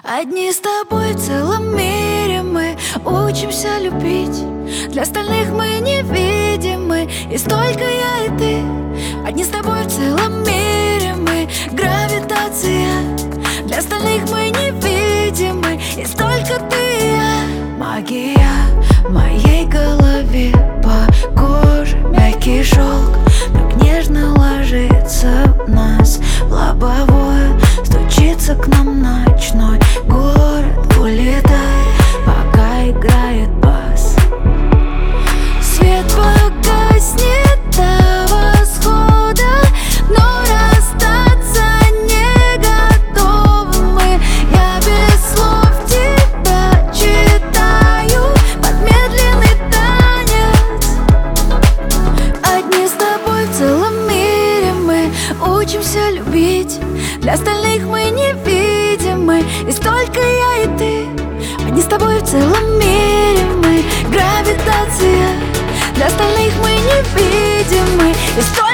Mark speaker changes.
Speaker 1: Одни с тобой в целом мире мы учимся любить. Для остальных мы невидимы, и столько я и ты. Одни с тобой в целом мире мы гравитация. Для остальных мы невидимы, и столько ты и я. Магия в моей голове, по коже мягкий шелк так нежно ложится в нас в лобовое. Стучится к нам ночной город, улетай, пока играет бас. Свет погаснет до восхода, но расстаться не готовы мы. Я без слов тебя читаю под медленный танец. Одни с тобой в целом мире мы учимся любить. Для остальных мы невидимы, и столько я и ты. Одни с тобой в целом мире мы гравитация. Для остальных мы невидимы, и столько